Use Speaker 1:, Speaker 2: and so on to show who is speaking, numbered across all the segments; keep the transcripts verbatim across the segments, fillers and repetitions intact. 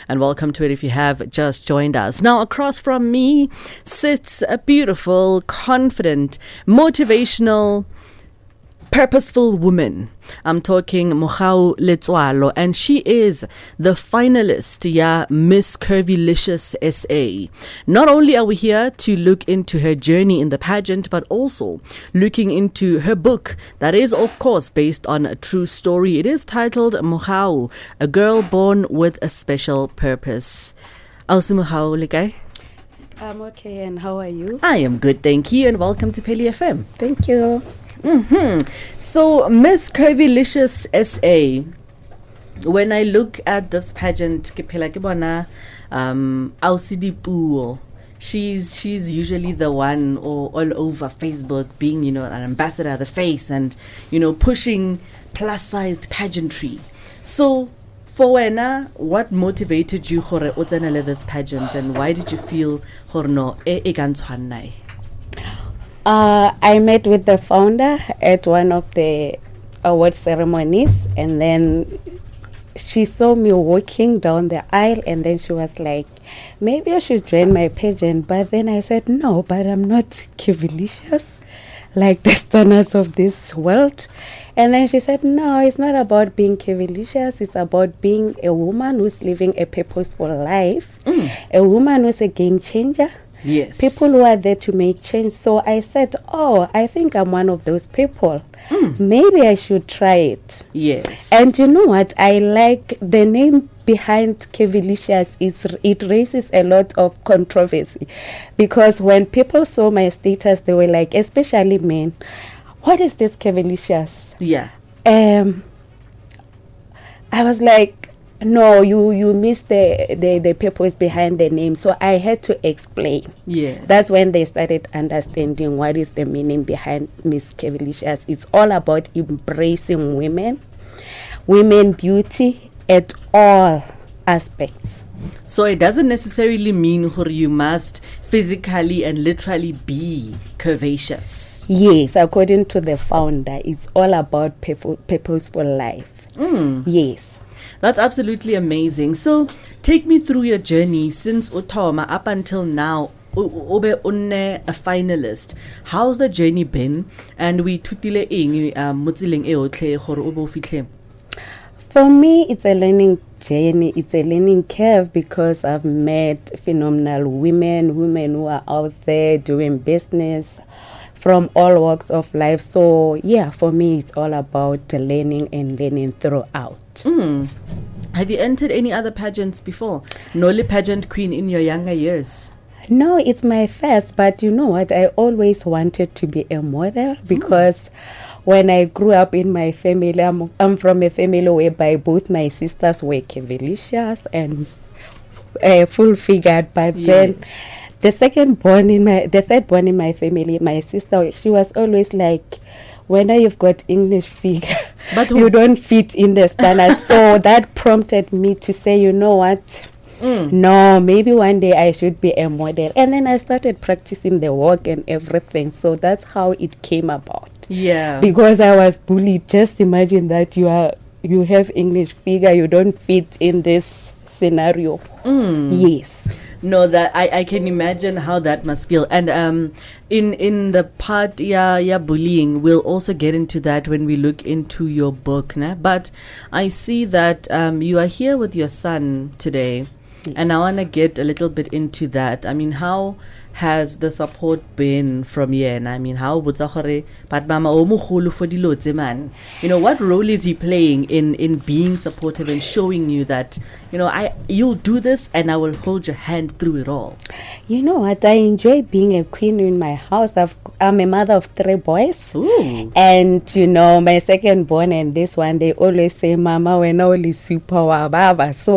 Speaker 1: and welcome to it if you have just joined us. Now, across from me sits a beautiful, confident, motivational, purposeful woman. I'm talking Mogao Letswalo, and she is the finalist, yeah, Miss Curvilicious S A. Not only are we here to look into her journey in the pageant, but also looking into her book that is, of course, based on a true story. It is titled Mogao, A Girl Born with a Special Purpose. Ausi Mogao, Lekai?
Speaker 2: I'm okay, and how are you?
Speaker 1: I am good, thank you, and welcome to Peli F M.
Speaker 2: Thank you.
Speaker 1: Mm-hmm. So, Miss Curvilicious S A, when I look at this pageant, ke phela ke bona, um, Ausi Dipuo, she's she's usually the one or all over Facebook being, you know, an ambassador, the face, and, you know, pushing plus-sized pageantry. So, for wena, what motivated you gore o tsenele this pageant, and why did you feel gore no e e ka ntshwanna?
Speaker 2: Uh, I met with the founder at one of the award ceremonies, and then she saw me walking down the aisle, and then she was like, maybe I should join my pageant. But then I said, no, but I'm not curvilicious like the standards of this world. And then she said, no, it's not about being curvilicious. It's about being a woman who's living a purposeful life, mm. a woman who's a game changer.
Speaker 1: Yes.
Speaker 2: People who are there to make change. So I said, oh, I think I'm one of those people. Mm. Maybe I should try it.
Speaker 1: Yes.
Speaker 2: And you know what? I like the name behind Curvilicious. Is it raises a lot of controversy. Because when people saw my status, they were like, especially men, what is this Curvilicious?
Speaker 1: Yeah.
Speaker 2: Um, I was like, no, you you missed the, the, the purpose behind the name. So I had to explain.
Speaker 1: Yes.
Speaker 2: That's when they started understanding what is the meaning behind Miss Curvilicious. It's all about embracing women, women beauty at all aspects.
Speaker 1: So it doesn't necessarily mean that you must physically and literally be curvaceous.
Speaker 2: Yes, according to the founder, it's all about purpo- purposeful life.
Speaker 1: Mm.
Speaker 2: Yes.
Speaker 1: That's absolutely amazing. So, take me through your journey since Utoma up until now. Obe unne a finalist. How's the journey been? And we tutile eng mutsileng e otle gore obo fitlhe.
Speaker 2: For me, it's a learning journey. It's a learning curve because I've met phenomenal women, women who are out there doing business from all walks of life. So, yeah, for me, it's all about learning and learning throughout.
Speaker 1: Mm. Have you entered any other pageants before? Noli pageant queen in your younger years?
Speaker 2: No, it's my first. But you know what? I always wanted to be a model because mm. when I grew up in my family, I'm, I'm from a family whereby both my sisters were curvilicious and uh, full-figured. But yes. then the second born in my, the third born in my family, my sister, she was always like, when you've got English figure, but you don't fit in the standards. So that prompted me to say, you know what? Mm. No, maybe one day I should be a model. And then I started practicing the walk and everything. So that's how it came about.
Speaker 1: Yeah.
Speaker 2: Because I was bullied. Just imagine that you are you have English figure, you don't fit in this scenario.
Speaker 1: Mm.
Speaker 2: Yes.
Speaker 1: No, that I, I can imagine how that must feel. And um, in in the part yeah yeah bullying, we'll also get into that when we look into your book. Nah? But I see that um, you are here with your son today, yes. and I want to get a little bit into that. I mean, how has the support been from Yen? I mean, how would but mama for the man? You know, what role is he playing in in being supportive and showing you that, you know, I you'll do this and I will hold your hand through it all?
Speaker 2: You know what? I enjoy being a queen in my house. I've, I'm a mother of three boys.
Speaker 1: Ooh.
Speaker 2: And, you know, my second born and this one, they always say, Mama, we're not only super wababa. So...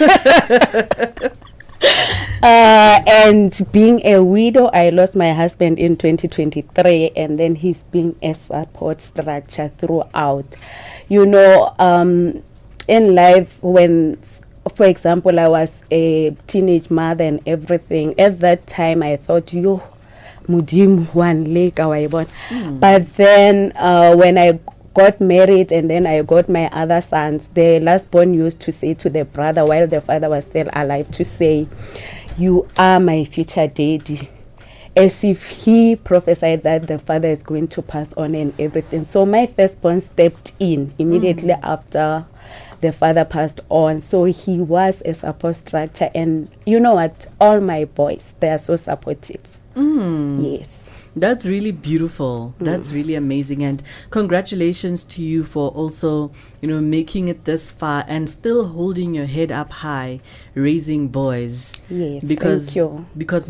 Speaker 2: Uh, and being a widow, I lost my husband in twenty twenty-three, and then he's been a support structure throughout. You know, um, in life, when, for example, I was a teenage mother and everything, at that time I thought, yo, mudim one leg away. But then uh, when I got married and then I got my other sons, the last born used to say to the brother while the father was still alive, to say, "You are my future daddy," as if he prophesied that the father is going to pass on and everything. So my firstborn stepped in immediately mm. after the father passed on. So he was a support structure. And you know what? All my boys, they are so supportive.
Speaker 1: Mm.
Speaker 2: Yes.
Speaker 1: That's really beautiful. Mm. That's really amazing. And congratulations to you for also, you know, making it this far and still holding your head up high, raising boys.
Speaker 2: Yes,
Speaker 1: because,
Speaker 2: thank you.
Speaker 1: Because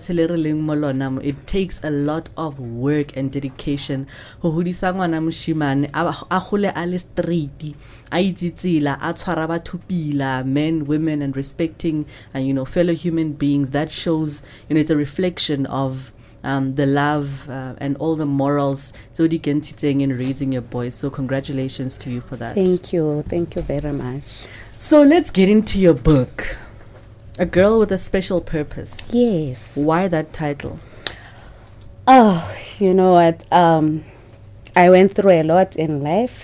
Speaker 1: it takes a lot of work and dedication. Ho hodisa ngwana moshimane a gole a le straight, a itsitsila, a tshwara batho pila, men, women, and respecting and, you know, fellow human beings. That shows, you know, it's a reflection of Um, the love uh, and all the morals Zodi Gentiteng in raising your boys. So congratulations to you for that.
Speaker 2: Thank you. Thank you very much.
Speaker 1: So let's get into your book, A Girl with a Special Purpose.
Speaker 2: Yes.
Speaker 1: Why that title?
Speaker 2: Oh, you know what? Um, I went through a lot in life.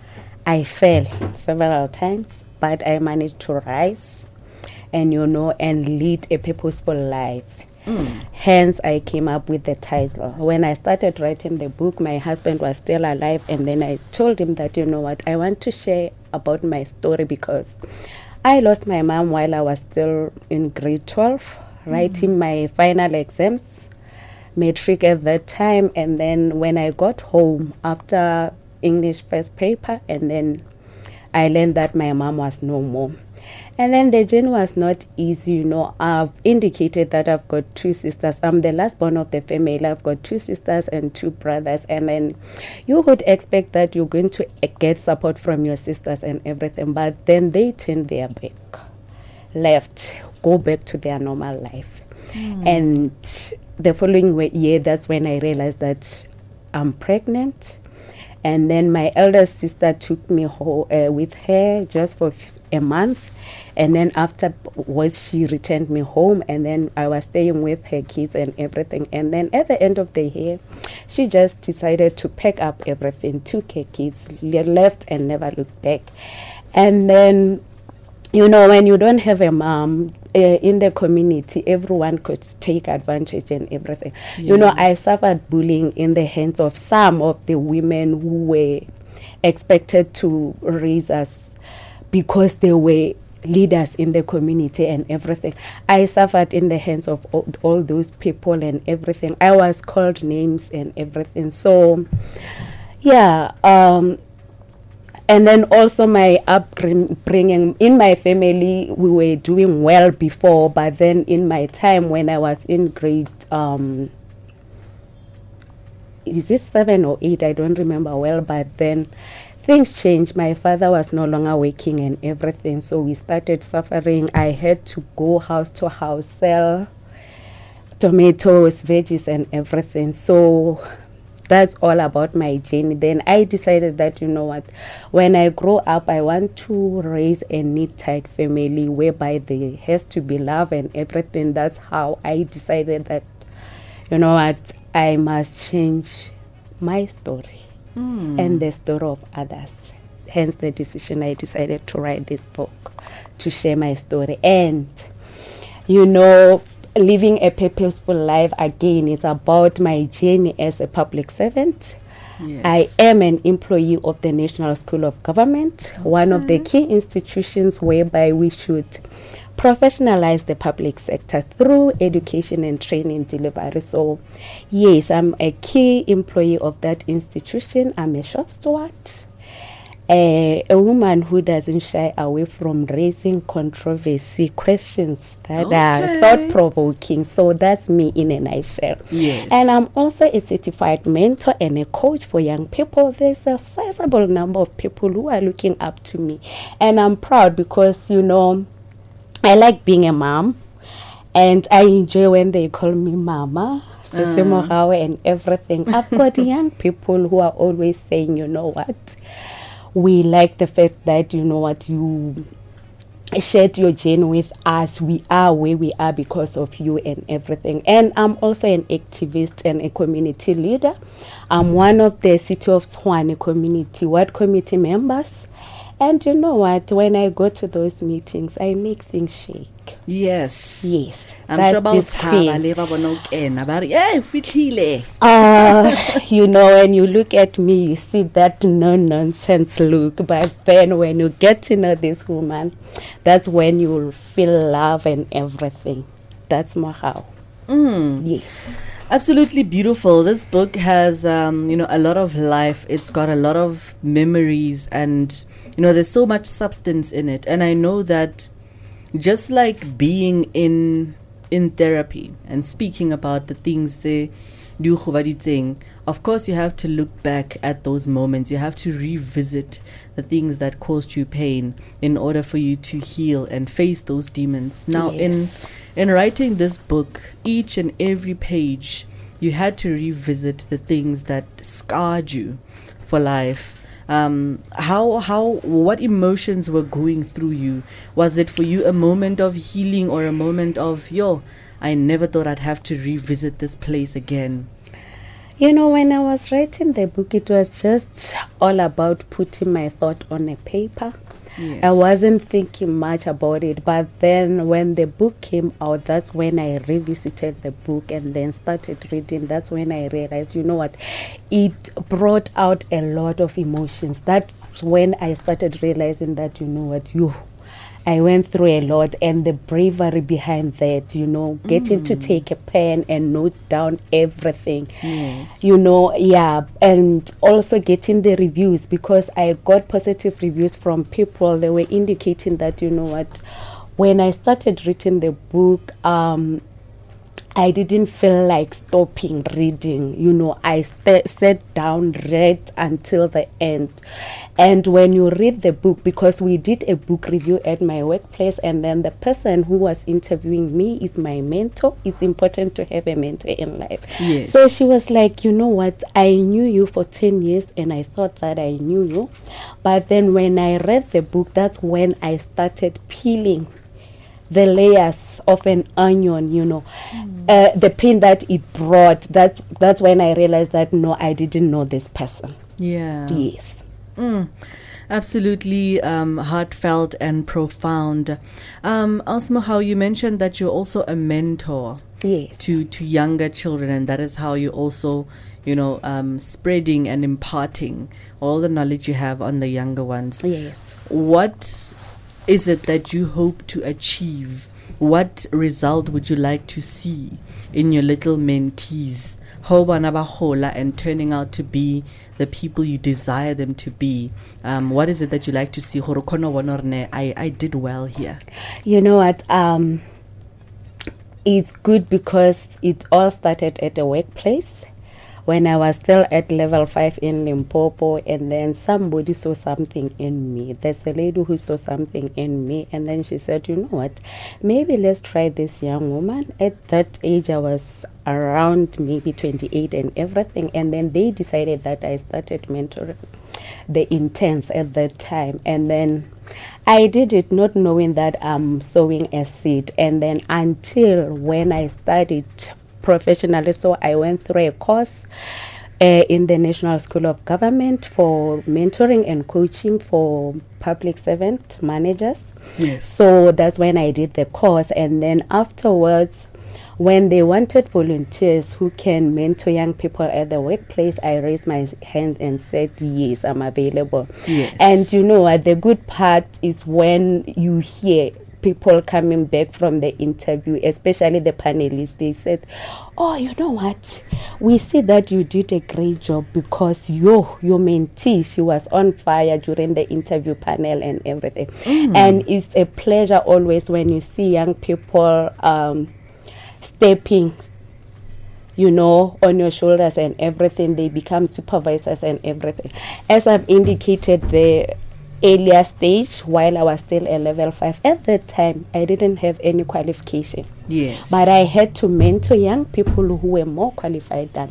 Speaker 2: I fell several times, but I managed to rise and, you know, and lead a purposeful life. Mm. Hence, I came up with the title. When I started writing the book, my husband was still alive, and then I told him that, you know what, I want to share about my story because I lost my mom while I was still in grade twelve, mm. writing my final exams, matric at that time, and then when I got home after English first paper, and then I learned that my mom was no more. And then the journey was not easy, you know. I've indicated that I've got two sisters. I'm the last born of the family. I've got two sisters and two brothers. And then you would expect that you're going to get support from your sisters and everything. But then they turned their back, left, go back to their normal life. Mm. And the following year, that's when I realized that I'm pregnant. And then my elder sister took me ho- uh, with her just for f- a month. And then afterwards, she returned me home. And then I was staying with her kids and everything. And then at the end of the year, she just decided to pack up everything, took her kids, left and never looked back. And then, you know, when you don't have a mom uh, in the community, everyone could take advantage and everything. Yes. You know, I suffered bullying in the hands of some of the women who were expected to raise us because they were leaders in the community and everything. I suffered in the hands of all, all those people and everything. I was called names and everything. So, yeah, um, and then also my upbringing in my family, we were doing well before, but then in my time when I was in grade, um, is it seven or eight? I don't remember well, but then things changed. My father was no longer working and everything, so we started suffering. I had to go house to house, sell tomatoes, veggies, and everything. So that's all about my journey. Then I decided that, you know what, when I grow up, I want to raise a neat, tight family whereby there has to be love and everything. That's how I decided that, you know what, I must change my story mm. and the story of others. Hence the decision I decided to write this book, to share my story. And, you know, living a purposeful life, again, it's about my journey as a public servant. Yes. I am an employee of the National School of Government, okay. one of the key institutions whereby we should professionalize the public sector through education and training delivery. So, yes, I'm a key employee of that institution. I'm a shop steward. Uh, a woman who doesn't shy away from raising controversy questions that okay. are thought-provoking. So that's me in a nutshell.
Speaker 1: Yes.
Speaker 2: And I'm also a certified mentor and a coach for young people. There's a sizable number of people who are looking up to me. And I'm proud because, you know, I like being a mom. And I enjoy when they call me Mama, Sese uh. and everything. I've got young people who are always saying, you know what, we like the fact that, you know what, you shared your journey with us. We are where we are because of you and everything. And I'm also an activist and a community leader. I'm one of the City of Tshwane community ward committee members. And you know what? When I go to those meetings, I make things shake.
Speaker 1: Yes.
Speaker 2: Yes.
Speaker 1: I'm
Speaker 2: that's
Speaker 1: sure about
Speaker 2: this thing.
Speaker 1: yeah, fitlhile.
Speaker 2: Uh, you know, when you look at me, you see that no-nonsense look. But then when you get to know this woman, that's when you will feel love and everything. That's more how.
Speaker 1: Mm.
Speaker 2: Yes.
Speaker 1: Absolutely beautiful. This book has, um, you know, a lot of life. It's got a lot of memories, and you know, there's so much substance in it. And I know that just like being in in therapy and speaking about the things they do, of course you have to look back at those moments. You have to revisit the things that caused you pain in order for you to heal and face those demons. Now,
Speaker 2: Yes.
Speaker 1: in in writing this book, each and every page, you had to revisit the things that scarred you for life. Um, how, how, what emotions were going through you? Was it for you a moment of healing or a moment of, yo, I never thought I'd have to revisit this place again?
Speaker 2: You know, when I was writing the book, it was just all about putting my thought on a paper.
Speaker 1: Yes.
Speaker 2: I wasn't thinking much about it, but then when the book came out, that's when I revisited the book and then started reading. That's when I realized, you know what, it brought out a lot of emotions. That's when I started realizing that, you know what, you I went through a lot, and the bravery behind that, you know, getting
Speaker 1: Mm.
Speaker 2: to take a pen and note down everything.
Speaker 1: Yes.
Speaker 2: You know, yeah, and also getting the reviews, because I got positive reviews from people. They were indicating that, you know what, when I started reading the book, um, I didn't feel like stopping reading. You know, I st- sat down, read until the end. And when you read the book, because we did a book review at my workplace, and then the person who was interviewing me is my mentor. It's important to have a mentor in life.
Speaker 1: Yes.
Speaker 2: So she was like, you know what, I knew you for ten years and I thought that I knew you. But then when I read the book, that's when I started peeling the layers of an onion, you know, mm. uh, the pain that it brought. That that's when I realized that no, I didn't know this person.
Speaker 1: Yeah.
Speaker 2: Yes.
Speaker 1: Mm. Absolutely um, heartfelt and profound. Um, Asma, how you mentioned that you're also a mentor.
Speaker 2: Yes.
Speaker 1: To to younger children, and that is how you also, you know, um, spreading and imparting all the knowledge you have on the younger ones.
Speaker 2: Yes.
Speaker 1: What is it that you hope to achieve? What result would you like to see in your little mentees? And turning out to be the people you desire them to be. Um, what is it that you like to see? I, I did well here.
Speaker 2: You know what? Um, it's good because it all started at the workplace. When I was still at level five in Limpopo, and then somebody saw something in me. There's a lady who saw something in me, and then she said, you know what, maybe let's try this young woman. At that age, I was around maybe twenty-eight and everything, and then they decided that I started mentoring the interns at that time. And then I did it not knowing that I'm sowing a seed, and then until when I studied professionally. So I went through a course uh, in the National School of Government for mentoring and coaching for public servant managers.
Speaker 1: Yes.
Speaker 2: So that's when I did the course, and then afterwards, when they wanted volunteers who can mentor young people at the workplace, I raised my hand and said, yes, I'm available.
Speaker 1: Yes.
Speaker 2: And you know what, the good part is when you hear people coming back from the interview, especially the panelists, they said, oh, you know what, we see that you did a great job, because your your mentee, she was on fire during the interview panel and everything. Mm. And it's a pleasure always when you see young people um, stepping, you know, on your shoulders and everything. They become supervisors and everything. As I've indicated, the earlier stage, while I was still a level five, at that time I didn't have any qualification.
Speaker 1: Yes.
Speaker 2: But I had to mentor young people who were more qualified than me.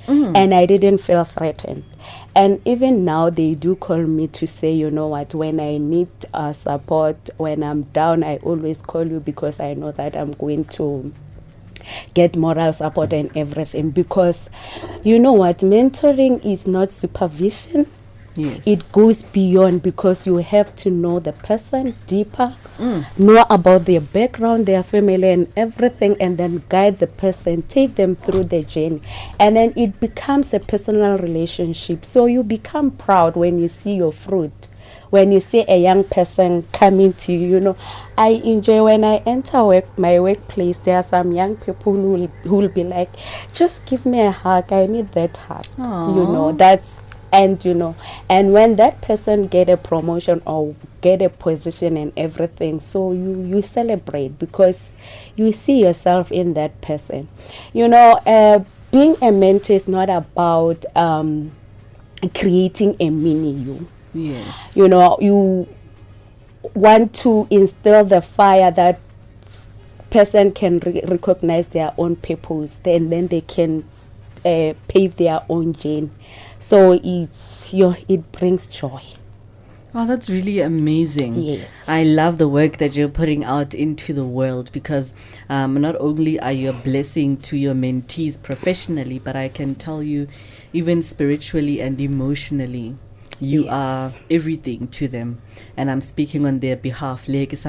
Speaker 1: Mm.
Speaker 2: and I didn't feel threatened. And even now, they do call me to say, you know what, when I need uh, support, when I'm down, I always call you because I know that I'm going to get moral support and everything. Because you know what, mentoring is not supervision.
Speaker 1: Yes.
Speaker 2: It goes beyond, because you have to know the person deeper,
Speaker 1: Mm.
Speaker 2: know about their background, their family and everything, and then guide the person, take them through the journey. And then it becomes a personal relationship. So you become proud when you see your fruit. When you see a young person coming to you, you know, I enjoy when I enter work, my workplace, there are some young people who will, who will be like, just give me a hug, I need that hug.
Speaker 1: Aww.
Speaker 2: You know, that's, and you know, and when that person get a promotion or get a position and everything, so you you celebrate because you see yourself in that person. You know, uh, being a mentor is not about um, creating a mini you.
Speaker 1: Yes.
Speaker 2: You know, you want to instill the fire that person can re- recognize their own purpose, then then they can uh, pave their own journey. So it's your it brings joy.
Speaker 1: Oh, that's really amazing.
Speaker 2: Yes.
Speaker 1: I love the work that you're putting out into the world, because um, not only are you a blessing to your mentees professionally, but I can tell you, even spiritually and emotionally, you
Speaker 2: Yes.
Speaker 1: are everything to them. And I'm speaking on their behalf.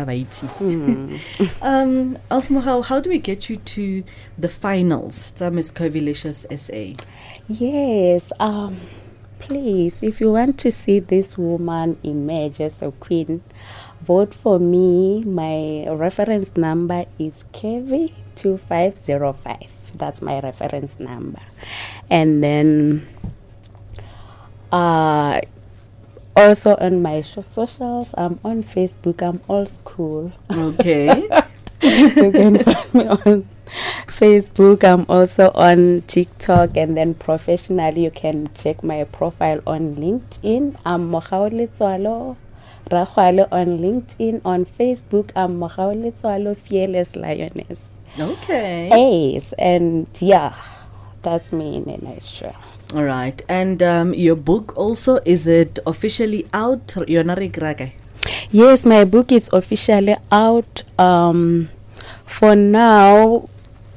Speaker 2: Mm.
Speaker 1: um, also, how, how do we get you to the finals? Miss Curvilicious S A.
Speaker 2: Yes. Um. Please, if you want to see this woman emerge as a queen, vote for me. My reference number is K V two five zero five. That's my reference number. And then uh, also on my sh- socials, I'm on Facebook. I'm old school.
Speaker 1: Okay.
Speaker 2: You can find me on Facebook. I'm also on TikTok, and then professionally you can check my profile on LinkedIn. I'm Mogaole Tswalo Ragwale on LinkedIn. On Facebook, I'm Mogaole Tswalo Fearless Lioness.
Speaker 1: Okay.
Speaker 2: Yes, and yeah, that's me in a nutshell.
Speaker 1: All right. And um, your book also, is it officially out?
Speaker 2: Yes, my book is officially out. Um, for now,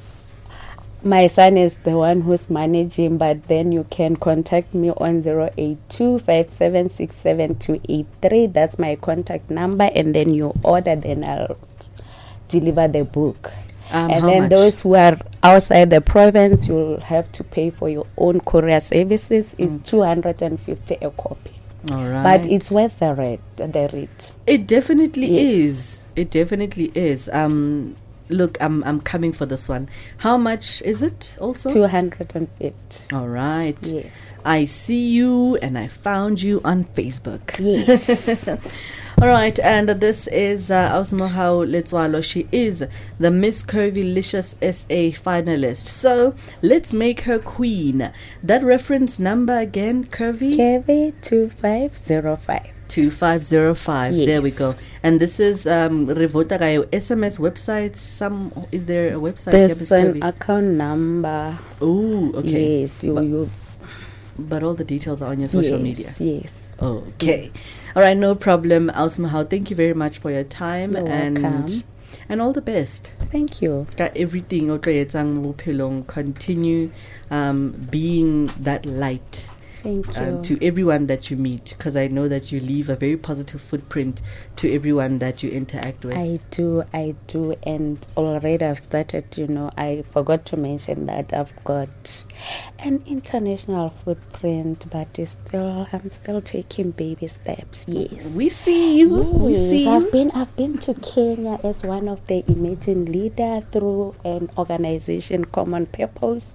Speaker 2: my son is the one who's managing, but then you can contact me on zero eight two, five seven six seven two eight three. That's my contact number, and then you order, then I'll deliver the book.
Speaker 1: Um,
Speaker 2: and
Speaker 1: how
Speaker 2: then
Speaker 1: much?
Speaker 2: those who are outside the province, you'll have to pay for your own courier services. It's
Speaker 1: Mm.
Speaker 2: two hundred fifty a copy.
Speaker 1: All right.
Speaker 2: But it's worth the read. The read.
Speaker 1: It definitely
Speaker 2: Yes.
Speaker 1: is. It definitely is. Um, look, I'm I'm coming for this one. How much is it? Also,
Speaker 2: two hundred fifty.
Speaker 1: all right.
Speaker 2: Yes.
Speaker 1: I see you, and I found you on Facebook.
Speaker 2: Yes.
Speaker 1: All right, and uh, this is uh, Ausmohao Letswalo. She is the Miss Curvilicious S A finalist. So let's make her queen. That reference number again, Curvy?
Speaker 2: K V two five zero five.
Speaker 1: two five zero five. There we
Speaker 2: Yes.
Speaker 1: go. And this is um Revotagayo S M S website. Some is there a website?
Speaker 2: There's
Speaker 1: Yeah, Miss
Speaker 2: an
Speaker 1: Curvy?
Speaker 2: account number.
Speaker 1: Oh, okay.
Speaker 2: Yes, you,
Speaker 1: But-
Speaker 2: you
Speaker 1: But all the details are on your social
Speaker 2: yes,
Speaker 1: media.
Speaker 2: Yes.
Speaker 1: Okay. All right, no problem. Ausmahau, thank you very much for your time.
Speaker 2: You're
Speaker 1: and
Speaker 2: welcome.
Speaker 1: and all the best.
Speaker 2: Thank you.
Speaker 1: Got everything o tlo etsang mo bophelong. Continue um, being that light
Speaker 2: Thank you.
Speaker 1: um, to everyone that you meet, because I know that you leave a very positive footprint to everyone that you interact with.
Speaker 2: I do, I do, and already I've started, you know, I forgot to mention that I've got an international footprint, but it's still, I'm still taking baby steps, yes.
Speaker 1: We see you. We
Speaker 2: Yes,
Speaker 1: see
Speaker 2: I've
Speaker 1: you.
Speaker 2: been I've been to Kenya as one of the emerging leader through an organization, Common Purpose.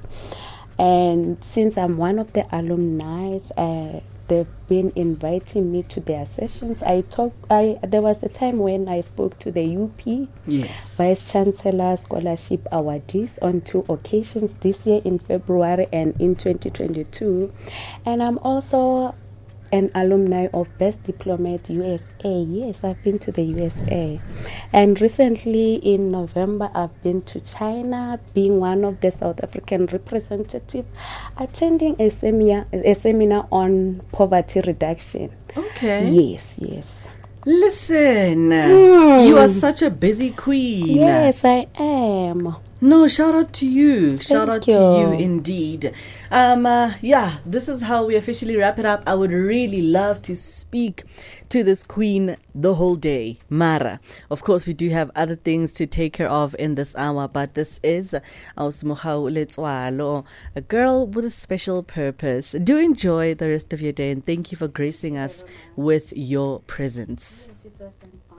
Speaker 2: And since I'm one of the alumni, uh, they've been inviting me to their sessions. I talk. I there was a time when I spoke to the U P
Speaker 1: Yes.
Speaker 2: Vice Chancellor Scholarship Awardees on two occasions, this year in February and in twenty twenty-two. And I'm also an alumni of Best Diplomat U S A. Yes, I've been to the U S A. And recently in November, I've been to China, being one of the South African representatives, attending a seminar, a seminar on poverty reduction.
Speaker 1: Okay.
Speaker 2: Yes, yes.
Speaker 1: Listen,
Speaker 2: Mm.
Speaker 1: you are such a busy queen.
Speaker 2: Yes, I am.
Speaker 1: No, shout out to you. Shout
Speaker 2: Thank
Speaker 1: out to you
Speaker 2: you.
Speaker 1: indeed. Um, uh, yeah, this is how we officially wrap it up. I would really love to speak to this queen the whole day, Mara. Of course, we do have other things to take care of in this hour, but this is Ausmukhau Letswalo, a girl with a special purpose. Do enjoy the rest of your day, and thank you for gracing us with your presence.